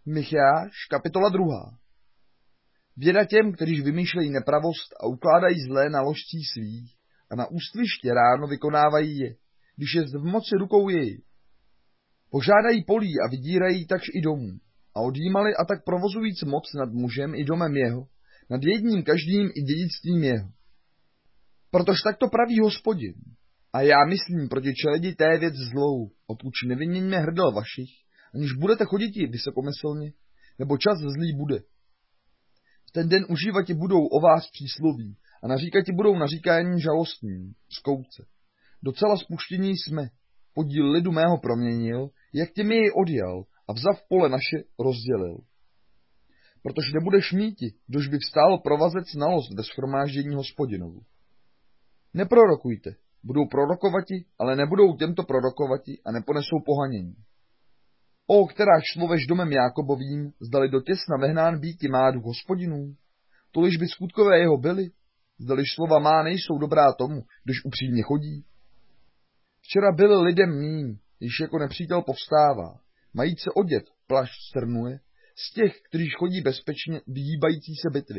Micháš, kapitola 2. Běda těm, kteří vymýšlejí nepravost a ukládají zlé na ložcích svých a na ústviště ráno vykonávají je, když je v moci rukou jej. Požádají polí a vydírají takž i domů a odjímali a tak provozujíc moc nad mužem i domem jeho, nad jedním každým i dědictvím jeho. Protože takto praví Hospodin. A já myslím proti čeledi té věc zlou, odkud nevyměňme hrdel vašich, aniž budete choditi vysokomyslně, nebo čas zlý bude. V ten den užívati budou o vás přísloví a naříkati budou naříkáním žalostním, zkouce. Docela spuštění jsme, podíl lidu mého proměnil, jak tě mi jej odjel a vzav pole naše rozdělil. Protože nebudeš míti, kdož by vstál provazec znalost ve shromáždění Hospodinovu. Neprorokujte, budou prorokovati, ale nebudou těmto prorokovati a neponesou pohanění. O, kteráž člověš domem Jákobovým, zdali do těsna vehnán býti má duch Hospodinů, toliž by skutkové jeho byly, zdaliž slova má nejsou dobrá tomu, když upřímně chodí. Včera byl lidem míň, již jako nepřítel povstává, majíc se odět, plašť strnuje, z těch, kteří chodí bezpečně, vyhýbající se bitvy.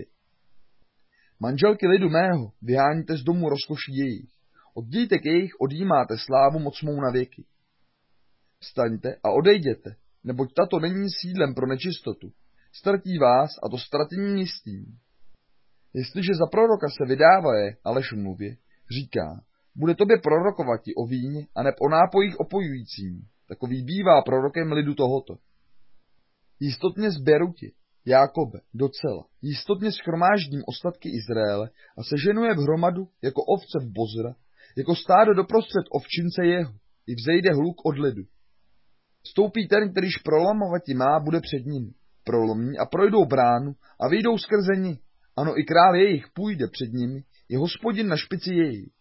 Manželky lidu mého, vyháníte z domu rozkoší jejich, oddějte k jejich, odjímáte slávu moc mou na věky. Vstaňte a odejděte, neboť tato není sídlem pro nečistotu. Ztratí vás a to ztratěním jistým. Jestliže za proroka se vydávaje, alež mluvě, říká, bude tobě prorokovati o víně a neb o nápojích opojujícím, takový bývá prorokem lidu tohoto. Jistotně zberu tě, Jákobe, docela, jistotně shromáždím ostatky Izraele a seženuje v hromadu jako ovce v bozra, jako stádo doprostřed ovčince jeho, i vzejde hluk od lidu. Vstoupí ten, kterýž prolamovati má, bude před nimi. Prolomí a projdou bránu a vyjdou skrze ní. Ano, i král jejich půjde před nimi, je Hospodin na špici jejich.